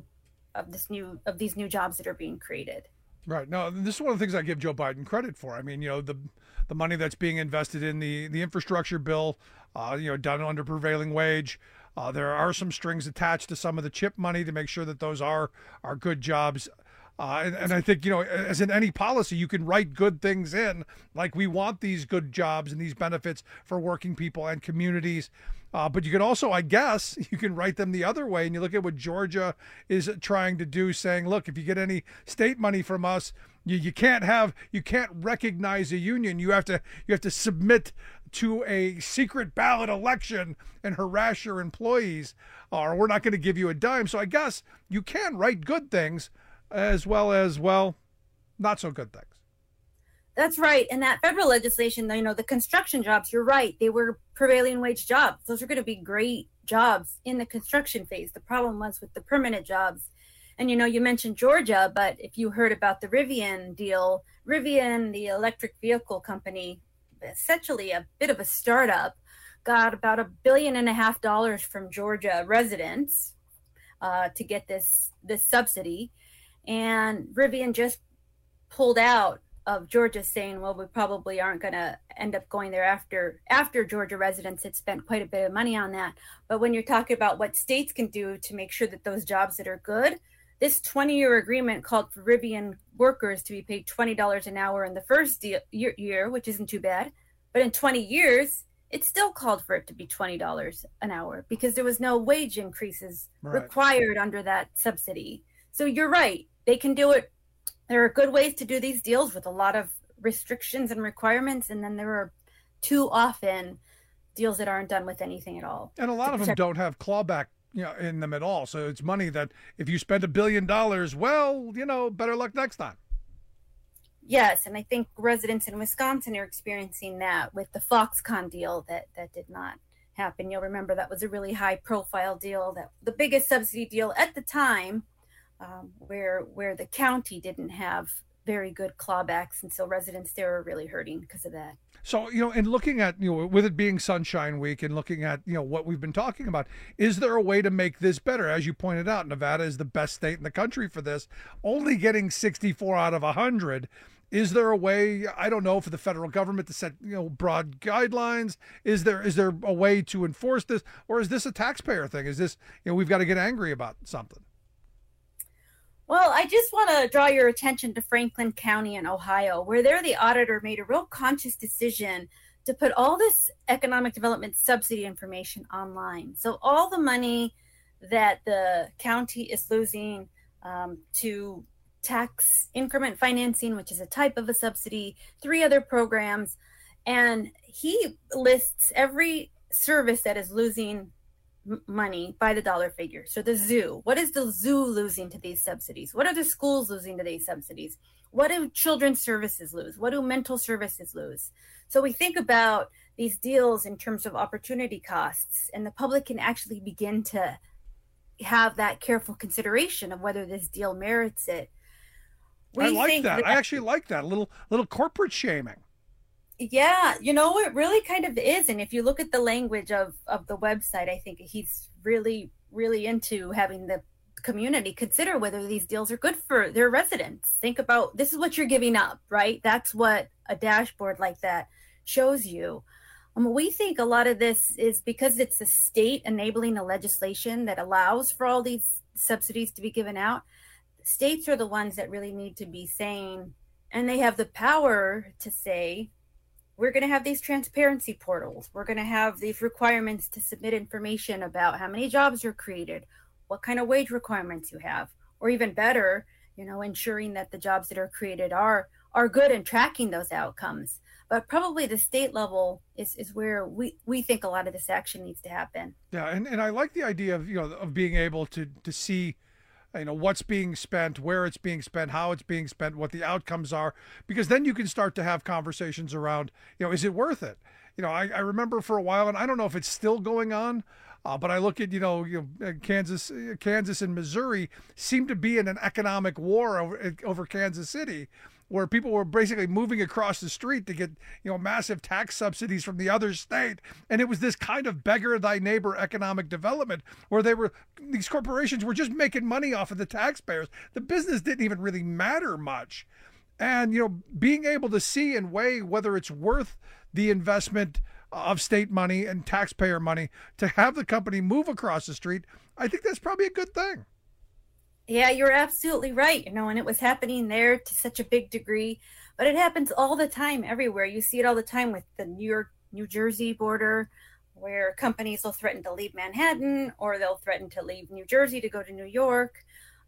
Speaker 16: jobs that are being created.
Speaker 9: Right. No, this is one of the things I give Joe Biden credit for. I mean, the money that's being invested in the infrastructure bill, done under prevailing wage. There are some strings attached to some of the CHIP money to make sure that those are good jobs. And I think, as in any policy, you can write good things in, like we want these good jobs and these benefits for working people and communities. But you can also, I guess, you can write them the other way. And you look at what Georgia is trying to do, saying, look, if you get any state money from us, you can't recognize a union. You have to submit to a secret ballot election and harass your employees, or we're not going to give you a dime. So I guess you can write good things as well as, not so good things.
Speaker 16: That's right. And that federal legislation, the construction jobs, you're right. They were prevailing wage jobs. Those are going to be great jobs in the construction phase. The problem was with the permanent jobs. And, you mentioned Georgia, but if you heard about the Rivian deal, Rivian, the electric vehicle company, essentially a bit of a startup, got about $1.5 billion from Georgia residents to get this subsidy. And Rivian just pulled out of Georgia saying, well, we probably aren't going to end up going there after Georgia residents had spent quite a bit of money on that. But when you're talking about what states can do to make sure that those jobs that are good, this 20-year agreement called for Rivian workers to be paid $20 an hour in the first year, which isn't too bad. But in 20 years, it still called for it to be $20 an hour because there was no wage increases required under that subsidy. So you're right. They can do it. There are good ways to do these deals with a lot of restrictions and requirements. And then there are too often deals that aren't done with anything at all.
Speaker 9: And a lot of them don't have clawback in them at all. So it's money that if you spend $1 billion, well, better luck next time.
Speaker 16: Yes, and I think residents in Wisconsin are experiencing that with the Foxconn deal that did not happen. You'll remember that was a really high-profile deal, that the biggest subsidy deal at the time, where the county didn't have very good clawbacks, and so residents there are really hurting because of that.
Speaker 9: So, in looking at, with it being Sunshine Week and looking at, what we've been talking about, is there a way to make this better? As you pointed out, Nevada is the best state in the country for this, only getting 64 out of 100. Is there a way, I don't know, for the federal government to set, broad guidelines? Is there a way to enforce this? Or is this a taxpayer thing? Is this, we've got to get angry about something?
Speaker 16: Well, I just want to draw your attention to Franklin County in Ohio, where the auditor made a real conscious decision to put all this economic development subsidy information online. So all the money that the county is losing to tax increment financing, which is a type of a subsidy, 3 other programs, and he lists every service that is losing money by the dollar figure. So the zoo, what is the zoo losing to these subsidies? What are the schools losing to these subsidies? What do children's services lose? What do mental services lose? So we think about these deals in terms of opportunity costs, and the public can actually begin to have that careful consideration of whether this deal merits it.
Speaker 9: I like that. I actually like that. A little corporate shaming.
Speaker 16: Yeah, it really kind of is. And if you look at the language of the website, I think he's really, really into having the community consider whether these deals are good for their residents. Think about, this is what you're giving up, right? That's what a dashboard like that shows you. We think a lot of this is because it's the state enabling a legislation that allows for all these subsidies to be given out. States are the ones that really need to be saying, and they have the power to say, we're going to have these transparency portals. We're going to have these requirements to submit information about how many jobs are created, what kind of wage requirements you have, or even better, ensuring that the jobs that are created are good and tracking those outcomes. But probably the state level is where we think a lot of this action needs to happen.
Speaker 9: Yeah, and I like the idea of of being able to see what's being spent, where it's being spent, how it's being spent, what the outcomes are, because then you can start to have conversations around, is it worth it? I remember for a while, and I don't know if it's still going on, but I look at, Kansas and Missouri seem to be in an economic war over Kansas City, where people were basically moving across the street to get, massive tax subsidies from the other state. And it was this kind of beggar thy neighbor economic development where these corporations were just making money off of the taxpayers. The business didn't even really matter much. And, being able to see and weigh whether it's worth the investment of state money and taxpayer money to have the company move across the street, I think that's probably a good thing.
Speaker 16: Yeah, you're absolutely right. And it was happening there to such a big degree, but it happens all the time everywhere. You see it all the time with the New Jersey border, where companies will threaten to leave Manhattan, or they'll threaten to leave New Jersey to go to New York.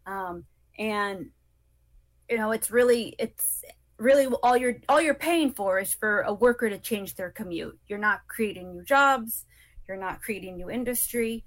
Speaker 16: And it's really all you're paying for is for a worker to change their commute. You're not creating new jobs. You're not creating new industry.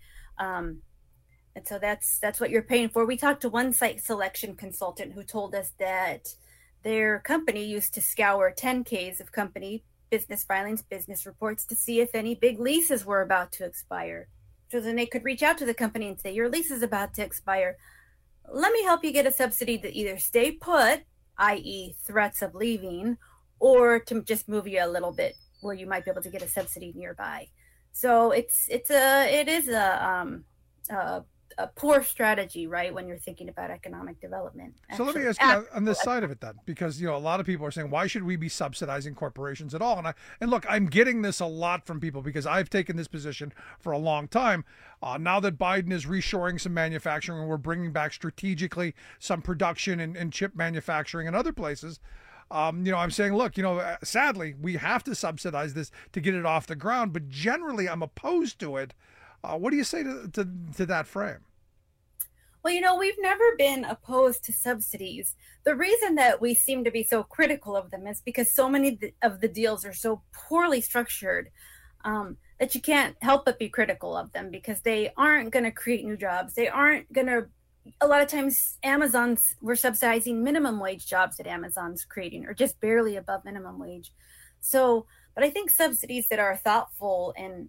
Speaker 16: And so that's what you're paying for. We talked to one site selection consultant who told us that their company used to scour 10Ks of company business filings, business reports to see if any big leases were about to expire. So then they could reach out to the company and say, your lease is about to expire. Let me help you get a subsidy to either stay put, i.e. threats of leaving, or to just move you a little bit where you might be able to get a subsidy nearby. So it is a a poor strategy, right, when you're thinking about economic development.
Speaker 9: So let me ask you on this side of it then, because a lot of people are saying, why should we be subsidizing corporations at all? And look, I'm getting this a lot from people because I've taken this position for a long time. Now that Biden is reshoring some manufacturing and we're bringing back strategically some production and chip manufacturing in other places, I'm saying, look, sadly, we have to subsidize this to get it off the ground, but generally I'm opposed to it. What do you say to that frame?
Speaker 16: Well, we've never been opposed to subsidies. The reason that we seem to be so critical of them is because so many of the deals are so poorly structured that you can't help but be critical of them because they aren't going to create new jobs. They aren't going to, a lot of times we're subsidizing minimum wage jobs that Amazon's creating or just barely above minimum wage. So, but I think subsidies that are thoughtful and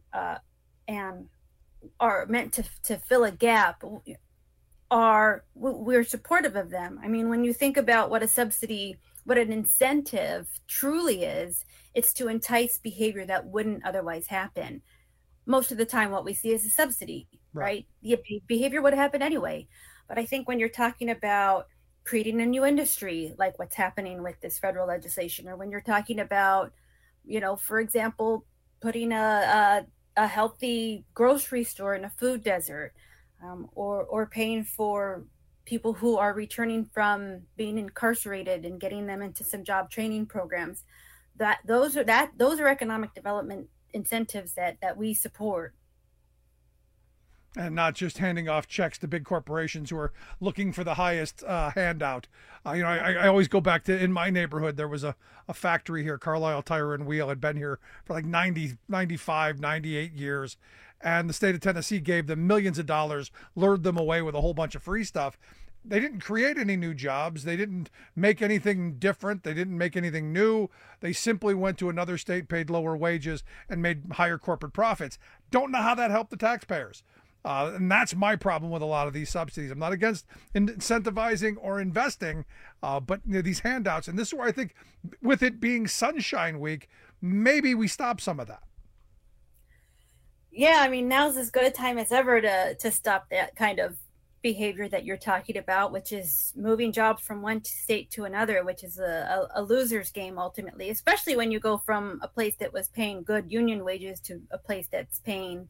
Speaker 16: are meant to fill a gap we're supportive of them. I mean, when you think about what a subsidy, what an incentive truly is, it's to entice behavior that wouldn't otherwise happen. Most of the time what we see is a subsidy, right? The behavior would happen anyway. But I think when you're talking about creating a new industry, like what's happening with this federal legislation, or when you're talking about, for example, putting a healthy grocery store in a food desert, or paying for people who are returning from being incarcerated and getting them into some job training programs, those are economic development incentives that we support.
Speaker 9: And not just handing off checks to big corporations who are looking for the highest handout. I always go back to, in my neighborhood, there was a factory here, Carlisle Tire and Wheel, had been here for like 90, 95, 98 years. And the state of Tennessee gave them millions of dollars, lured them away with a whole bunch of free stuff. They didn't create any new jobs. They didn't make anything different. They didn't make anything new. They simply went to another state, paid lower wages, and made higher corporate profits. Don't know how that helped the taxpayers. And that's my problem with a lot of these subsidies. I'm not against incentivizing or investing, but these handouts, and this is where I think with it being Sunshine Week, maybe we stop some of that.
Speaker 16: Yeah, I mean, now's as good a time as ever to stop that kind of behavior that you're talking about, which is moving jobs from one state to another, which is a loser's game ultimately, especially when you go from a place that was paying good union wages to a place that's paying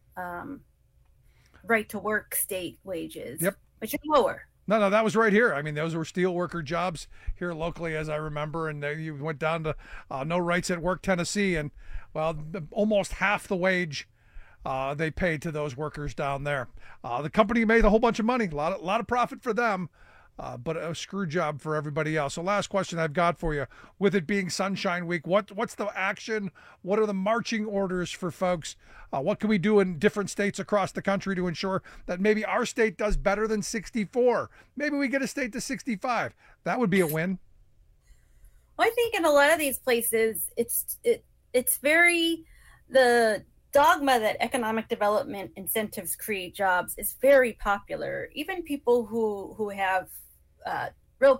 Speaker 16: right to work state wages, which are lower.
Speaker 9: No, that was right here. I mean, those were steel worker jobs here locally, as I remember. And you went down to No Rights at Work, Tennessee, and almost half the wage they paid to those workers down there. The company made a whole bunch of money, a lot of profit for them, but a screw job for everybody else. So last question I've got for you, with it being Sunshine Week, what's the action? What are the marching orders for folks? What can we do in different states across the country to ensure that maybe our state does better than 64? Maybe we get a state to 65. That would be a win.
Speaker 16: Well, I think in a lot of these places, it's very, the dogma that economic development incentives create jobs is very popular. Even people who have real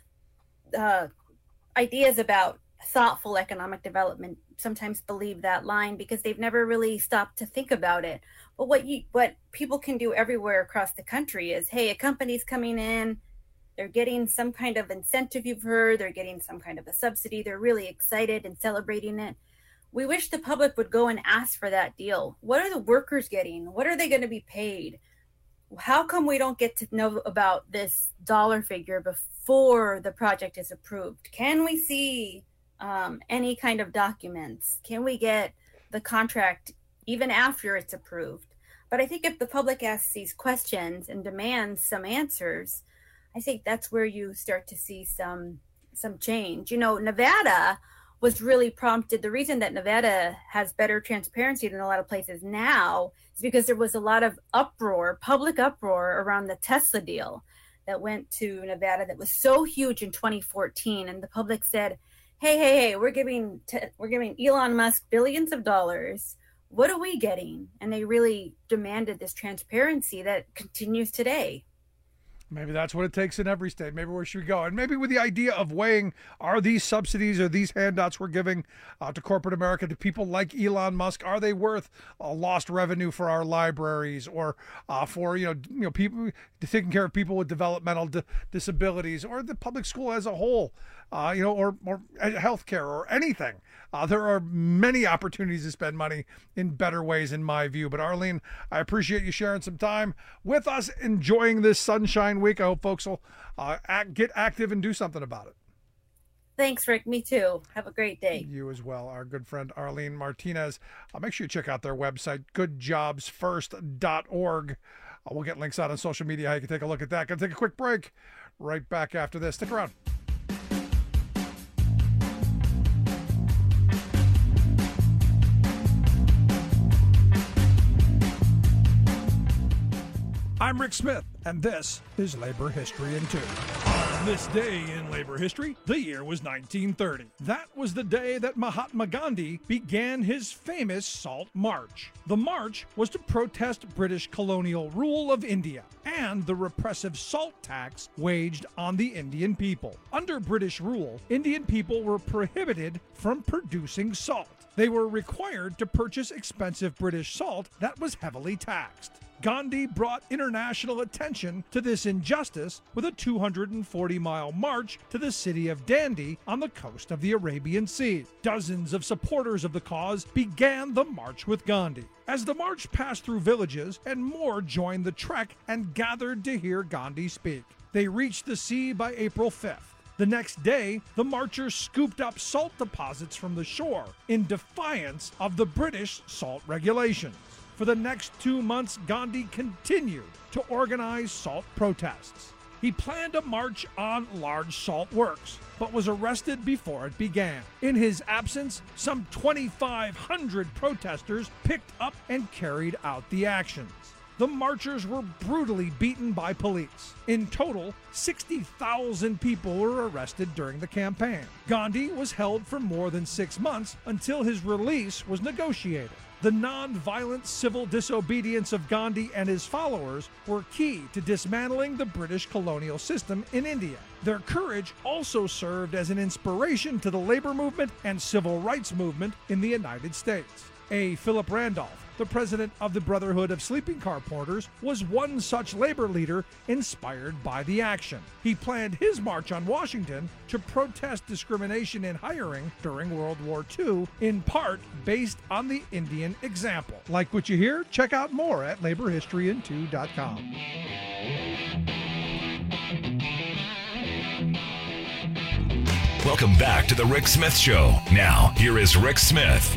Speaker 16: ideas about thoughtful economic development sometimes believe that line because they've never really stopped to think about it. But what people can do everywhere across the country is, hey, a company's coming in, they're getting some kind of incentive, you've heard, they're getting some kind of a subsidy, they're really excited and celebrating it. We wish the public would go and ask for that deal. What are the workers getting? What are they going to be paid? How come we don't get to know about this dollar figure before the project is approved? Can we see any kind of documents? Can we get the contract even after it's approved? But I think if the public asks these questions and demands some answers, I think that's where you start to see some change. Nevada was really prompted. The reason that Nevada has better transparency than a lot of places now is because there was a lot of public uproar around the Tesla deal that went to Nevada that was so huge in 2014. And the public said, hey, we're giving Elon Musk billions of dollars. What are we getting? And they really demanded this transparency that continues today.
Speaker 9: Maybe that's what it takes in every state. Maybe where should we go? And maybe with the idea of weighing, are these subsidies or these handouts we're giving to corporate America, to people like Elon Musk, are they worth lost revenue for our libraries or for people taking care of people with developmental disabilities, or the public school as a whole, or healthcare or anything? There are many opportunities to spend money in better ways, in my view. But Arlene, I appreciate you sharing some time with us, enjoying this Sunshine Week. I hope folks will get active and do something about it.
Speaker 16: Thanks, Rick. Me too. Have a great day.
Speaker 9: You as well. Our good friend Arlene Martinez. Make sure you check out their website, goodjobsfirst.org. We'll get links out on social media. You can take a look at that. Going to take a quick break. Right back after this. Stick around. I'm Rick Smith, and this is Labor History in 2. On this day in labor history, the year was 1930. That was the day that Mahatma Gandhi began his famous Salt March. The march was to protest British colonial rule of India and the repressive salt tax waged on the Indian people. Under British rule, Indian people were prohibited from producing salt. They were required to purchase expensive British salt that was heavily taxed. Gandhi brought international attention to this injustice with a 240-mile march to the city of Dandi on the coast of the Arabian Sea. Dozens of supporters of the cause began the march with Gandhi. As the march passed through villages, and more joined the trek and gathered to hear Gandhi speak. They reached the sea by April 5th. The next day, the marchers scooped up salt deposits from the shore in defiance of the British salt regulations. For the next 2 months, Gandhi continued to organize salt protests. He planned a march on large salt works, but was arrested before it began. In his absence, some 2,500 protesters picked up and carried out the actions. The marchers were brutally beaten by police. In total, 60,000 people were arrested during the campaign. Gandhi was held for more than 6 months until his release was negotiated. The non-violent civil disobedience of Gandhi and his followers were key to dismantling the British colonial system in India. Their courage also served as an inspiration to the labor movement and civil rights movement in the United States. A. Philip Randolph, the president of the Brotherhood of Sleeping Car Porters, was one such labor leader inspired by the action. He planned his march on Washington to protest discrimination in hiring during World War II, in part based on the Indian example. Like what you hear? Check out more at laborhistoryin2.com.
Speaker 8: Welcome back to the Rick Smith Show. Now, here is Rick Smith.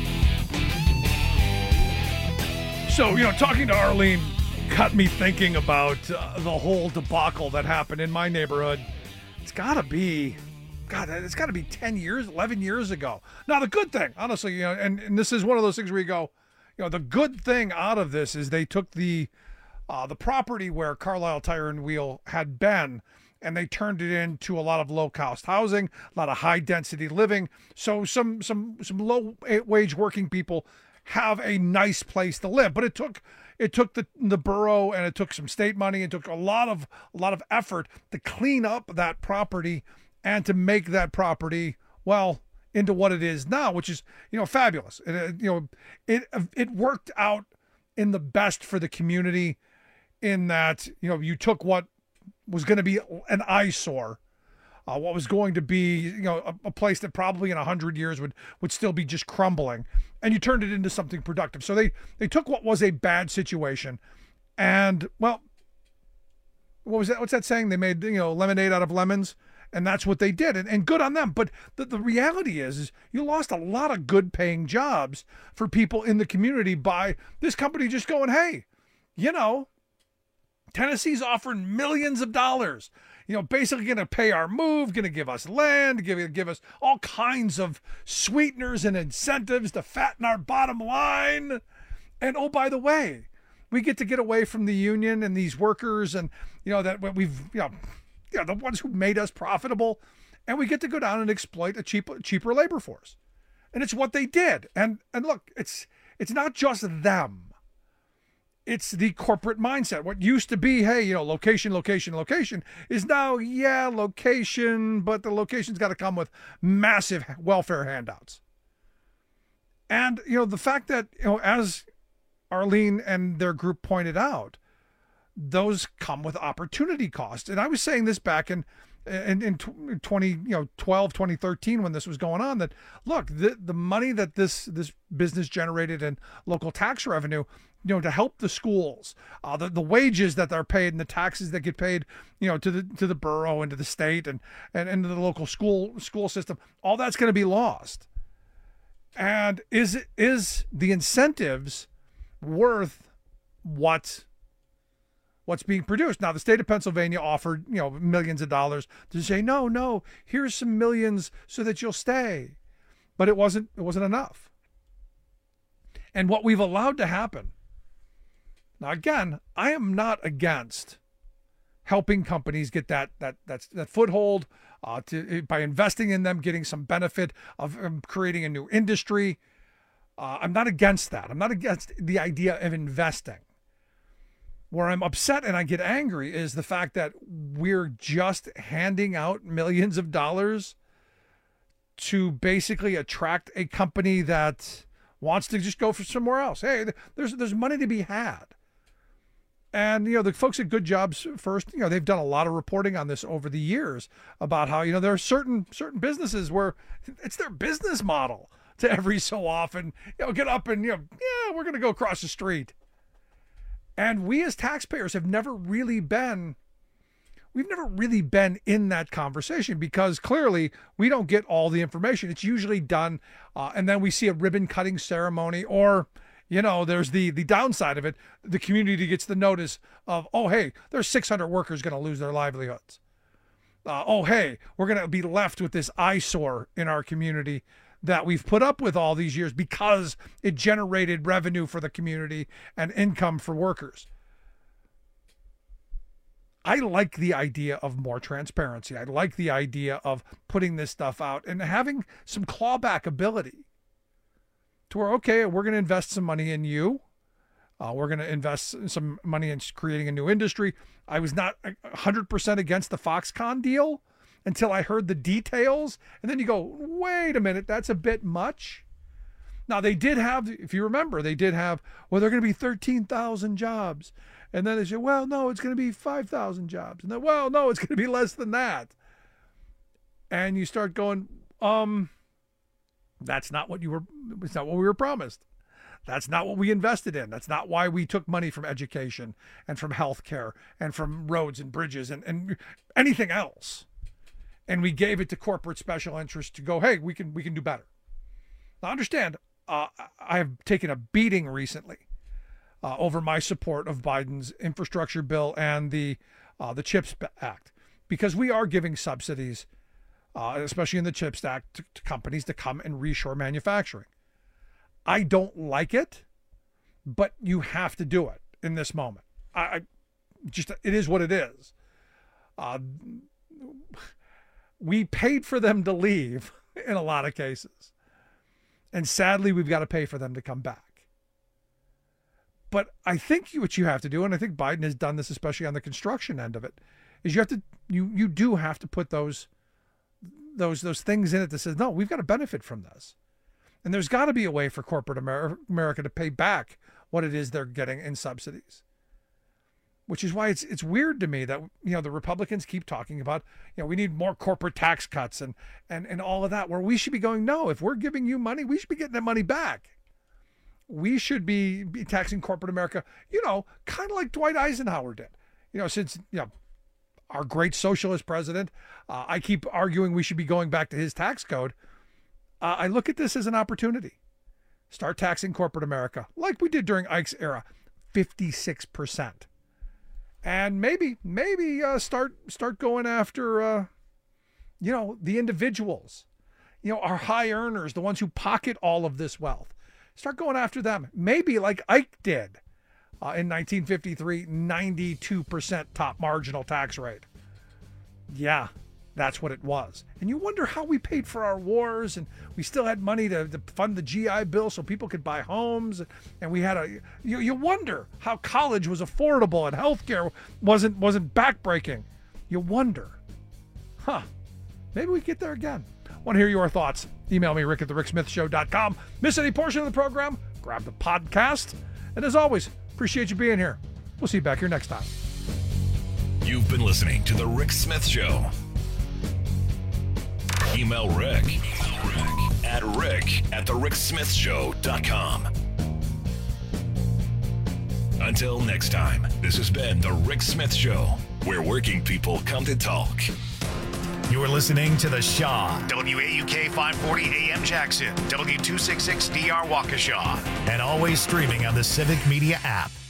Speaker 9: So, talking to Arlene got me thinking about the whole debacle that happened in my neighborhood. It's got to be 10 years, 11 years ago. Now, the good thing, honestly, and this is one of those things where you go, the good thing out of this is they took the property where Carlisle Tire and Wheel had been, and they turned it into a lot of low-cost housing, a lot of high-density living. So some low-wage working people have a nice place to live. But it took the borough, and it took some state money. It took a lot of effort to clean up that property and to make that property, into what it is now, which is, fabulous. It worked out in the best for the community, in that, you took what was going to be an eyesore, what was going to be, a place that probably in 100 years would still be just crumbling, and you turned it into something productive. So they took what was a bad situation, and what was that? What's that saying? They made lemonade out of lemons, and that's what they did, and good on them. But the reality is you lost a lot of good paying jobs for people in the community by this company just going, hey, Tennessee's offering millions of dollars. Basically going to pay our move, going to give us land, give us all kinds of sweeteners and incentives to fatten our bottom line. And oh, by the way, we get to get away from the union and these workers, and that we've the ones who made us profitable, and we get to go down and exploit a cheaper labor force. And it's what they did. And look, it's not just them. it's the corporate mindset. What used to be, hey, location, location, location, is now, yeah, location, but the location's got to come with massive welfare handouts. And, the fact that, as Arlene and their group pointed out, those come with opportunity costs. And I was saying this back in 2012, 2013, when this was going on, that look, the money that this business generated in local tax revenue, to help the schools, the wages that they're paid and the taxes that get paid, to the borough and to the state and to the local school system, all that's going to be lost. And is the incentives worth what's being produced? Now, the state of Pennsylvania offered, millions of dollars to say, no, here's some millions so that you'll stay. But it wasn't enough. And what we've allowed to happen. Now, again, I am not against helping companies get that foothold by investing in them, getting some benefit of creating a new industry. I'm not against that. I'm not against the idea of investing. Where I'm upset and I get angry is the fact that we're just handing out millions of dollars to basically attract a company that wants to just go for somewhere else. Hey, there's money to be had. And, the folks at Good Jobs First, they've done a lot of reporting on this over the years about how, there are certain businesses where it's their business model to every so often, get up and, we're going to go across the street. And we as taxpayers have never really been in that conversation because clearly we don't get all the information. It's usually done, and then we see a ribbon cutting ceremony or, there's the downside of it. The community gets the notice of, oh, hey, there's 600 workers going to lose their livelihoods. Oh, hey, we're going to be left with this eyesore in our community that we've put up with all these years because it generated revenue for the community and income for workers. I like the idea of more transparency. I like the idea of putting this stuff out and having some clawback ability to where, okay, we're going to invest some money in you. We're going to invest some money in creating a new industry. I was not 100% against the Foxconn deal until I heard the details. And then you go, wait a minute, that's a bit much. Now, they did have, if you remember, they're going to be 13,000 jobs. And then they say, well, no, it's going to be 5,000 jobs. And then, well, no, it's going to be less than that. And you start going, that's not what we were promised. That's not what we invested in. That's not why we took money from education and from healthcare and from roads and bridges and anything else. And we gave it to corporate special interests to go, hey, we can do better. Now, understand, I have taken a beating recently over my support of Biden's infrastructure bill and the CHIPS Act, because we are giving subsidies, especially in the CHIPS Act, to companies to come and reshore manufacturing. I don't like it, but you have to do it in this moment. It is what it is. We paid for them to leave in a lot of cases. And sadly, we've got to pay for them to come back. But I think what you have to do, and I think Biden has done this, especially on the construction end of it, is you do have to put those things in it that says, no, we've got to benefit from this. And there's got to be a way for corporate America to pay back what it is they're getting in subsidies. Which is why it's weird to me that, the Republicans keep talking about, we need more corporate tax cuts and all of that, where we should be going, no, if we're giving you money, we should be getting that money back. We should be taxing corporate America, kind of like Dwight Eisenhower did. Since, our great socialist president, I keep arguing we should be going back to his tax code. I look at this as an opportunity. Start taxing corporate America like we did during Ike's era, 56%. And maybe start going after, the individuals, our high earners, the ones who pocket all of this wealth. Start going after them. Maybe like Ike did in 1953, 92% top marginal tax rate. Yeah, That's what it was. And you wonder how we paid for our wars, and we still had money to fund the GI Bill so people could buy homes, and we had you wonder how college was affordable and healthcare wasn't backbreaking. You wonder. Maybe we get there again. Want to hear your thoughts? Email me, rick@thericksmithshow.com. Miss any portion of the program? Grab the podcast. And as always, appreciate you being here. We'll see you back here next time.
Speaker 8: You've been listening to The Rick Smith Show. Email Rick at rick@thericksmithshow.com. Until next time, this has been The Rick Smith Show, where working people come to talk.
Speaker 1: You're listening to The Shaw, WAUK 540 AM Jackson, W266DR Waukesha, and always streaming on the Civic Media app.